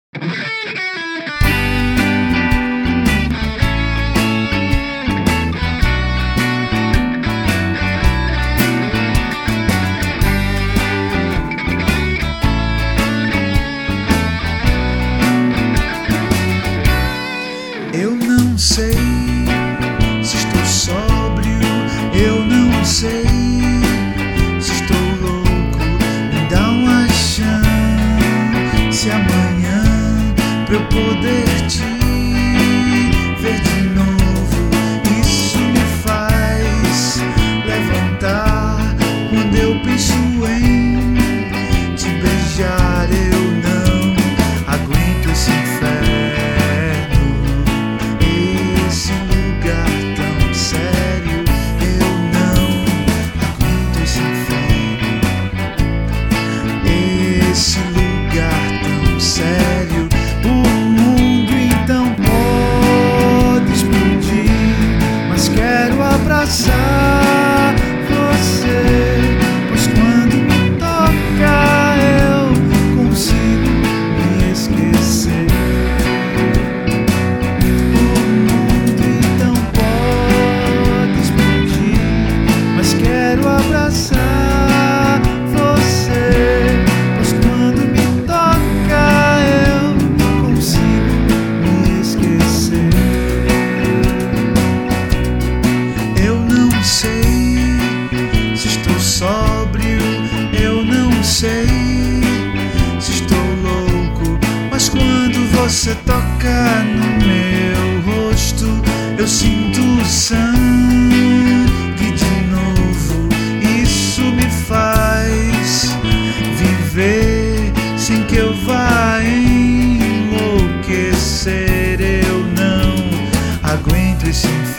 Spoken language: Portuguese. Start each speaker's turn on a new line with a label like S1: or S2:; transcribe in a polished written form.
S1: Eu não sei se estou sóbrio, eu não sei se estou louco. Me dá uma chance amanhã pra eu poder te ver de novo. Isso me faz levantar quando eu penso em te beijar. Eu não aguento esse inferno. Esse lugar tão sério, o mundo então pode explodir, mas quero abraçar você, pois quando me toca eu consigo me esquecer. O mundo então pode explodir, mas quero abraçar você. Sóbrio, eu não sei se estou louco, mas quando você toca no meu rosto, eu sinto sangue de novo. Isso me faz viver sem que eu vá enlouquecer. Eu não aguento esse inferno.